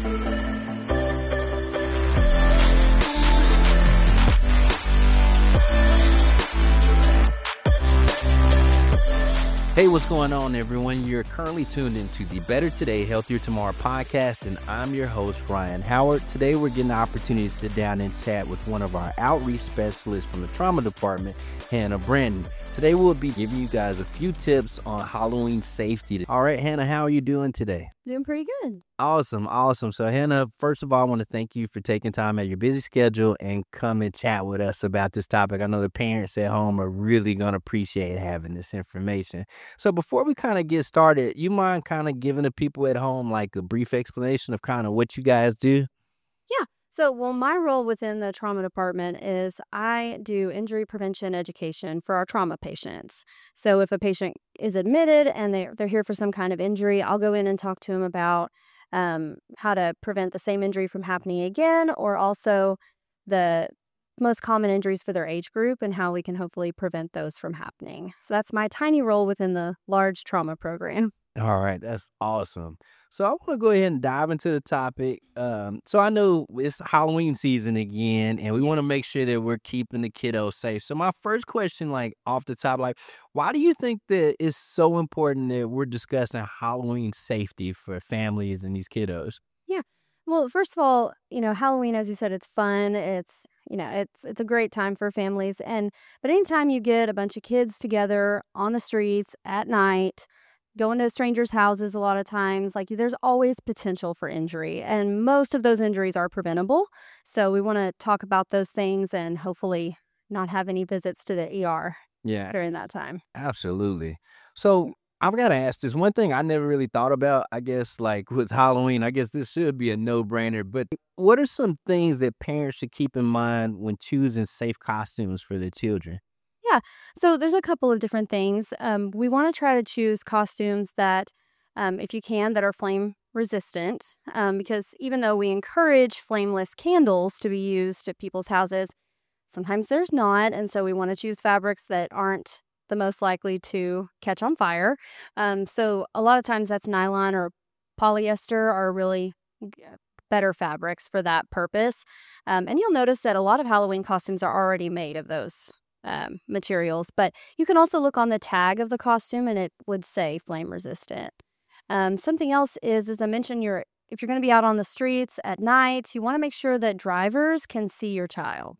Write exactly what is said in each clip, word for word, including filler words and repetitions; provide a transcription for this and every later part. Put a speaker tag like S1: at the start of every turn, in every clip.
S1: Hey, what's going on, everyone? You're currently tuned into the Better Today, Healthier Tomorrow podcast, and I'm your host, Ryan Howard. Today, we're getting the opportunity to sit down and chat with one of our outreach specialists from the trauma department, Hannah Brandon. Today, we'll be giving you guys a few tips on Halloween safety. All right, Hannah, how are you doing today?
S2: Doing pretty good.
S1: Awesome, awesome. So, Hannah, first of all, I want to thank you for taking time out of your busy schedule and come and chat with us about this topic. I know the parents at home are really going to appreciate having this information. So before we kind of get started, you mind kind of giving the people at home like a brief explanation of kind of what you guys do?
S2: Yeah. So, well, my role within the trauma department is I do injury prevention education for our trauma patients. So if a patient is admitted and they're, they're here for some kind of injury, I'll go in and talk to them about um, how to prevent the same injury from happening again, or also the most common injuries for their age group and how we can hopefully prevent those from happening. So that's my tiny role within the large trauma program.
S1: All right, that's awesome. So I want to go ahead and dive into the topic. Um, so I know it's Halloween season again, and we want to make sure that we're keeping the kiddos safe. So my first question, like off the top, like, why do you think that it's so important that we're discussing Halloween safety for families and these kiddos?
S2: Yeah. Well, first of all, you know, Halloween, as you said, it's fun. It's, you know, it's it's a great time for families. And but anytime you get a bunch of kids together on the streets at night, going to strangers' houses a lot of times, like there's always potential for injury. And most of those injuries are preventable. So we want to talk about those things and hopefully not have any visits to the E R
S1: Yeah,
S2: during that time.
S1: absolutely. So I've got to ask this one thing I never really thought about, I guess, like with Halloween. I guess this should be a no-brainer, but what are some things that parents should keep in mind when choosing safe costumes for their children?
S2: Yeah. So there's a couple of different things. Um, we want to try to choose costumes that, um, if you can, that are flame resistant, um, because even though we encourage flameless candles to be used at people's houses, sometimes there's not. And so we want to choose fabrics that aren't the most likely to catch on fire. Um, so a lot of times that's nylon or polyester are really g- better fabrics for that purpose. Um, and you'll notice that a lot of Halloween costumes are already made of those um, materials, but you can also look on the tag of the costume and it would say flame resistant. Um, something else is, as I mentioned, you're if you're going to be out on the streets at night, you want to make sure that drivers can see your child.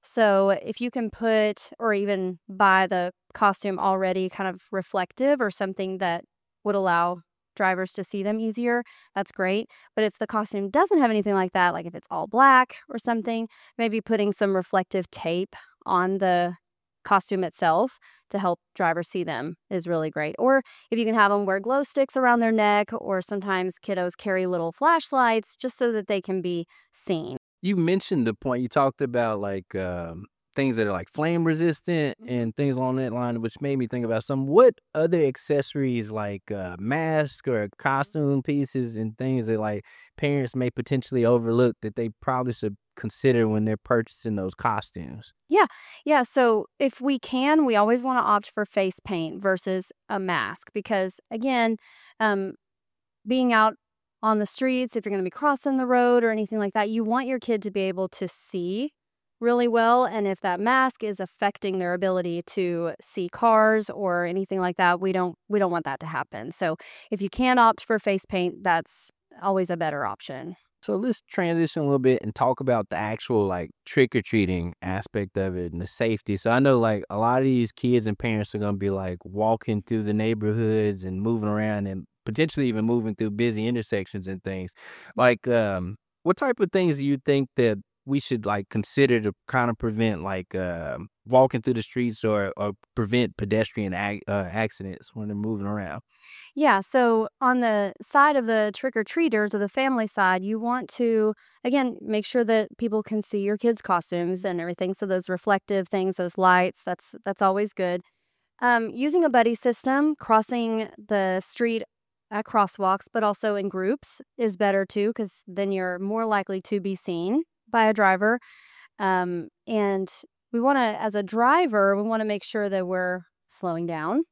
S2: So if you can put or even buy the costume already kind of reflective or something that would allow drivers to see them easier, that's great. But if the costume doesn't have anything like that, like if it's all black or something, maybe putting some reflective tape on the costume itself to help drivers see them is really great. Or if you can have them wear glow sticks around their neck, or sometimes kiddos carry little flashlights just so that they can be seen.
S1: You mentioned the point, you talked about like um, things that are like flame resistant and things along that line, which made me think about some what other accessories like uh, masks or costume pieces and things that like parents may potentially overlook that they probably should consider when they're purchasing those costumes.
S2: Yeah, yeah. So if we can, we always want to opt for face paint versus a mask because, again, um, being out on the streets, if you're going to be crossing the road or anything like that, you want your kid to be able to see really well. And if that mask is affecting their ability to see cars or anything like that, we don't we don't want that to happen. So if you can opt for face paint, that's always a better option.
S1: So let's transition a little bit and talk about the actual like trick or treating aspect of it and the safety. So I know like a lot of these kids and parents are going to be like walking through the neighborhoods and moving around and potentially even moving through busy intersections and things. Like, um, what type of things do you think that we should like consider to kind of prevent like uh, walking through the streets or, or prevent pedestrian ac- uh, accidents when they're moving around?
S2: Yeah, so on the side of the trick-or-treaters or the family side, you want to, again, make sure that people can see your kids' costumes and everything. So those reflective things, those lights, that's that's always good. Um, using a buddy system, crossing the street at crosswalks, but also in groups is better too, because then you're more likely to be seen by a driver. Um, and we want to, as a driver, we want to make sure that we're slowing down.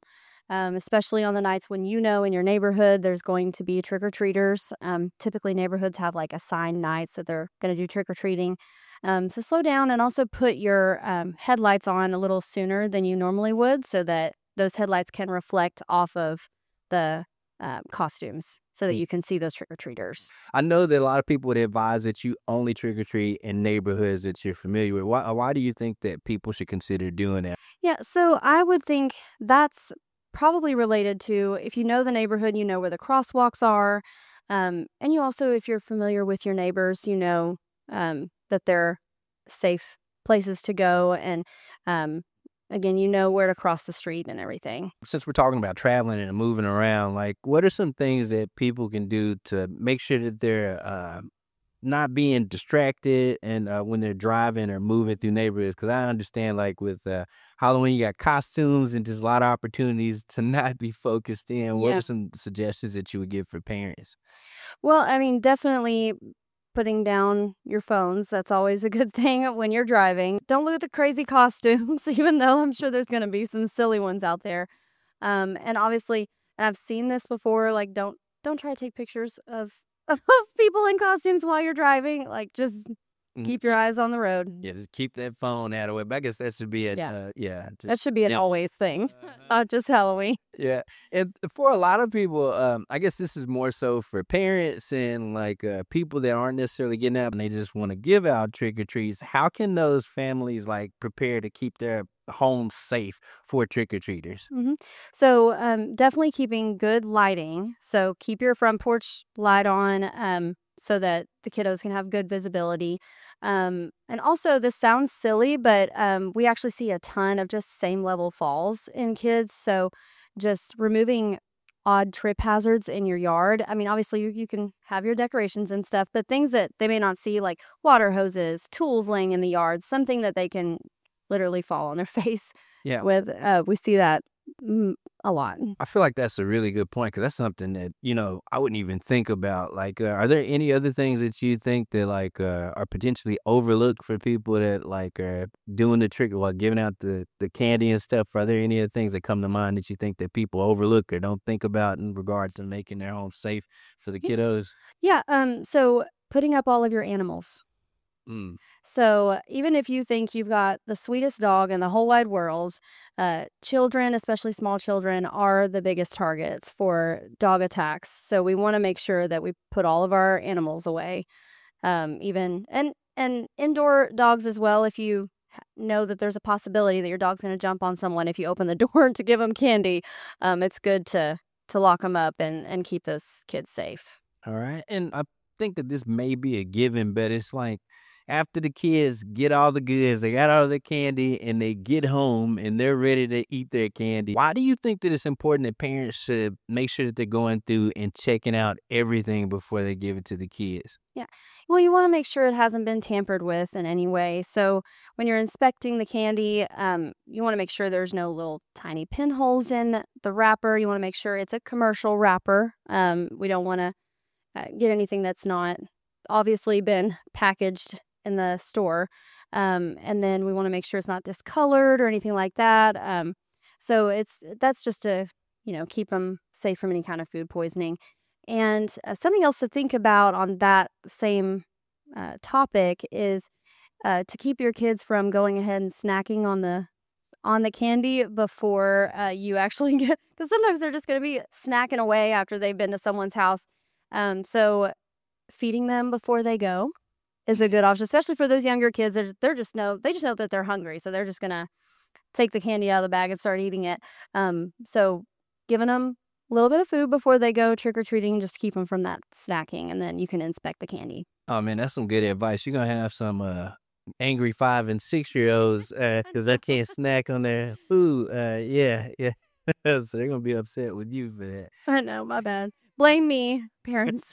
S2: um, especially on the nights when you know in your neighborhood there's going to be trick-or-treaters. Um, typically, neighborhoods have like assigned nights that they're going to do trick-or-treating. Um, so slow down and also put your um, headlights on a little sooner than you normally would so that those headlights can reflect off of the uh, costumes so that
S1: Mm.
S2: you can see those trick-or-treaters.
S1: I know that a lot of people would advise that you only trick or treat in neighborhoods that you're familiar with. Why, why do you think that people should consider doing that?
S2: Yeah, so I would think that's probably related to if you know the neighborhood, you know where the crosswalks are. Um, and you also, if you're familiar with your neighbors, you know um, that they're safe places to go. And um, again, you know where to cross the street and everything.
S1: Since we're talking about traveling and moving around, like what are some things that people can do to make sure that they're uh, not being distracted and uh, when they're driving or moving through neighborhoods? Because I understand, like with uh, Halloween, you got costumes and just a lot of opportunities to not be focused in. What
S2: Yeah.
S1: are some suggestions that you would give for parents?
S2: Well, I mean, definitely putting down your phones. That's always a good thing when you're driving. Don't look at the crazy costumes, even though I'm sure there's going to be some silly ones out there. Um, and obviously, and I've seen this before. Like, don't don't try to take pictures of of people in costumes while you're driving. Like, just
S1: Mm.
S2: keep your eyes on the road.
S1: Yeah, just keep that phone out of the way. But I guess that should be a
S2: Yeah.
S1: uh, yeah,
S2: That
S1: just
S2: should be an
S1: yeah.
S2: always thing,
S1: Uh-huh.
S2: not just Halloween.
S1: Yeah, and for a lot of people, um, I guess this is more so for parents and like uh, people that aren't necessarily getting out and they just want to give out trick or treats. How can those families like prepare to keep their homes safe for trick or treaters?
S2: hmm So, um, definitely keeping good lighting. So, keep your front porch light on um, so that the kiddos can have good visibility. Um, and also, this sounds silly, but um, we actually see a ton of just same level falls in kids. So, just removing odd trip hazards in your yard. I mean, obviously, you, you can have your decorations and stuff, but things that they may not see, like water hoses, tools laying in the yard, something that they can literally fall on their face
S1: Yeah,
S2: with. Uh, we see that mm, a lot.
S1: I feel like that's a really good point because that's something that you know I wouldn't even think about. Like, uh, are there any other things that you think that like uh, are potentially overlooked for people that like are doing the trick while giving out the the candy and stuff? Are there any other things that come to mind that you think that people overlook or don't think about in regard to making their home safe for the
S2: Y-
S1: kiddos?
S2: Yeah. Um. So putting up all of your animals.
S1: Mm.
S2: So even if you think you've got the sweetest dog in the whole wide world, uh, children, especially small children, are the biggest targets for dog attacks. So we want to make sure that we put all of our animals away. Um. Even and and indoor dogs as well. If you h- know that there's a possibility that your dog's going to jump on someone if you open the door to give them candy, um, it's good to to lock them up and and keep those kids safe.
S1: All right. And I think that this may be a given, but it's like after the kids get all the goods, they got all the candy, and they get home and they're ready to eat their candy. Why do you think that it's important that parents should make sure that they're going through and checking out everything before they give it to the kids?
S2: Yeah. Well, you want to make sure it hasn't been tampered with in any way. So when you're inspecting the candy, um, you want to make sure there's no little tiny pinholes in the wrapper. You want to make sure it's a commercial wrapper. Um, we don't want to uh, get anything that's not obviously been packaged in the store. Um, and then we want to make sure it's not discolored or anything like that. Um, so it's that's just to, you know, keep them safe from any kind of food poisoning. And uh, something else to think about on that same uh, topic is uh, to keep your kids from going ahead and snacking on the on the candy before uh, you actually get, because sometimes they're just going to be snacking away after they've been to someone's house. Um, so feeding them before they go is a good option, especially for those younger kids. They're, they're just know they just know that they're hungry, so they're just gonna take the candy out of the bag and start eating it. Um, so giving them a little bit of food before they go trick or treating, just keep them from that snacking, and then you can inspect the candy.
S1: Oh man, that's some good advice. You're gonna have some uh, angry five and six year olds because they can't snack on their food. Uh, yeah, yeah. So they're gonna be upset with you for that.
S2: I know, my bad. Blame me, parents.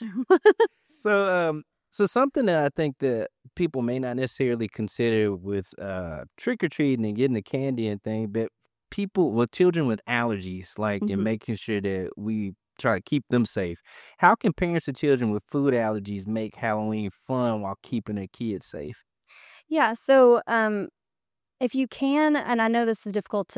S1: So, um, so something that I think that people may not necessarily consider with uh trick or treating and getting the candy and thing, but people with children with allergies, like and
S2: Mhm.
S1: making sure that we try to keep them safe. How can parents of children with food allergies make Halloween fun while keeping their kids safe?
S2: Yeah, so um, if you can, and I know this is difficult to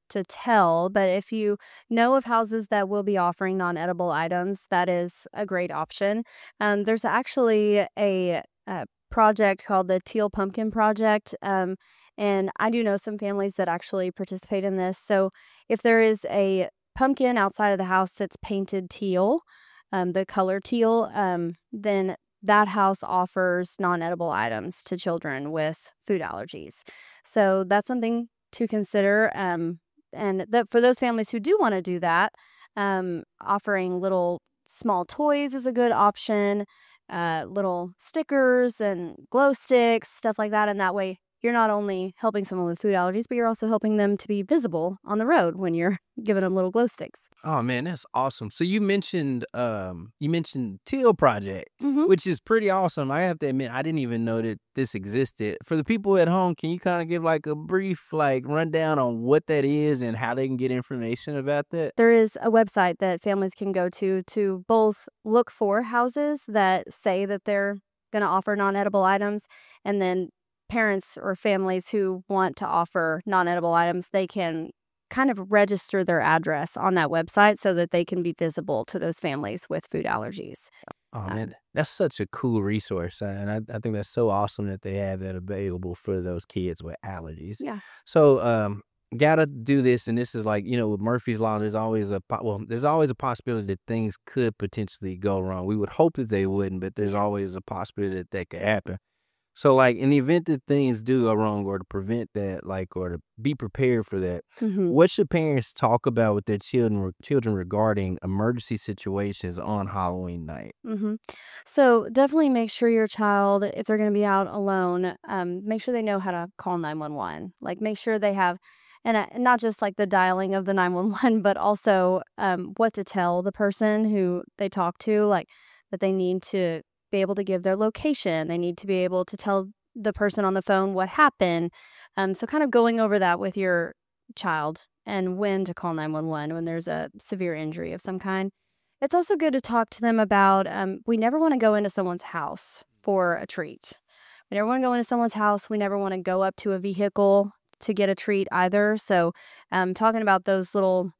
S2: to tell, but if you know of houses that will be offering non-edible items, that is a great option. Um, there's actually a, a project called the Teal Pumpkin Project, um, and I do know some families that actually participate in this. So if there is a pumpkin outside of the house that's painted teal, um, the color teal, um, then that house offers non-edible items to children with food allergies. So that's something to consider. Um, and that for those families who do want to do that, um, offering little small toys is a good option, uh, little stickers and glow sticks, stuff like that. And that way you're not only helping someone with food allergies, but you're also helping them to be visible on the road when you're giving them little glow sticks.
S1: Oh man, that's awesome. So you mentioned um you mentioned Teal Project,
S2: Mm-hmm.
S1: which is pretty awesome. I have to admit, I didn't even know that this existed. For the people at home, can you kind of give like a brief like rundown on what that is and how they can get information about that?
S2: There is a website that families can go to to both look for houses that say that they're going to offer non-edible items, and then parents or families who want to offer non-edible items, they can kind of register their address on that website so that they can be visible to those families with food allergies.
S1: Oh
S2: Um,
S1: man, that's such a cool resource, uh, and I, I think that's so awesome that they have that available for those kids with allergies.
S2: yeah.
S1: So, um, gotta do this, and this is like you know with Murphy's Law. There's always a po- well, there's always a possibility that things could potentially go wrong. We would hope that they wouldn't, but there's always a possibility that that could happen. So, like in the event that things do go wrong, or to prevent that, like or to be prepared for that,
S2: hmm
S1: what should parents talk about with their children children regarding emergency situations on Halloween night?
S2: hmm So definitely make sure your child, if they're going to be out alone, um, make sure they know how to call nine one one. Like make sure they have, and uh, not just like the dialing of the nine one one, but also um, what to tell the person who they talk to, like that they need to be able to give their location. They need to be able to tell the person on the phone what happened. Um, so kind of going over that with your child and when to call nine one one when there's a severe injury of some kind. It's also good to talk to them about, um, we never want to go into someone's house for a treat. We never want to go into someone's house. We never want to go up to a vehicle to get a treat either. So um, talking about those little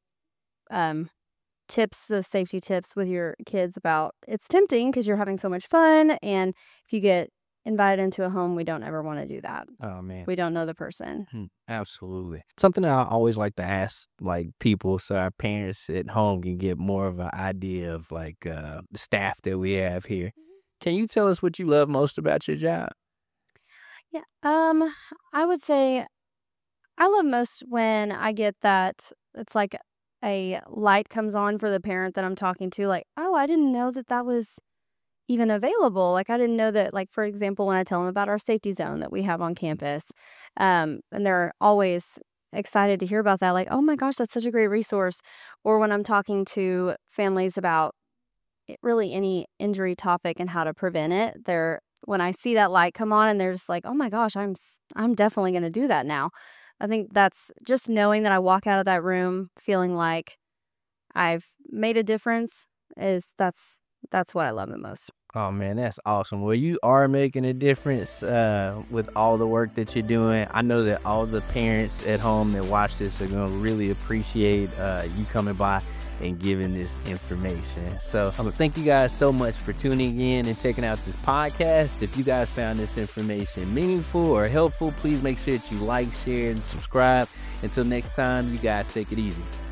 S2: um, tips, those safety tips with your kids about it's tempting because you're having so much fun. And if you get invited into a home, we don't ever want to do that.
S1: Oh man.
S2: We don't know the person.
S1: Hmm, absolutely. Something that I always like to ask like people so our parents at home can get more of an idea of like uh the staff that we have here. Can you tell us what you love most about your job?
S2: Yeah. Um, I would say I love most when I get that it's like a light comes on for the parent that I'm talking to, like, oh, I didn't know that that was even available. Like, I didn't know that, like, for example, when I tell them about our safety zone that we have on campus, um, and they're always excited to hear about that, like, oh my gosh, that's such a great resource. Or when I'm talking to families about it- really any injury topic and how to prevent it, they're when I see that light come on and they're just like, oh my gosh, I'm s- I'm definitely going to do that now. I think that's just knowing that I walk out of that room feeling like I've made a difference is that's that's what I love the most.
S1: Oh man, that's awesome. Well, you are making a difference uh, with all the work that you're doing. I know that all the parents at home that watch this are going to really appreciate uh, you coming by and giving this information. So um, thank you guys so much for tuning in and checking out this podcast. If you guys found this information meaningful or helpful, please make sure that you like, share, and subscribe. Until next time, you guys take it easy.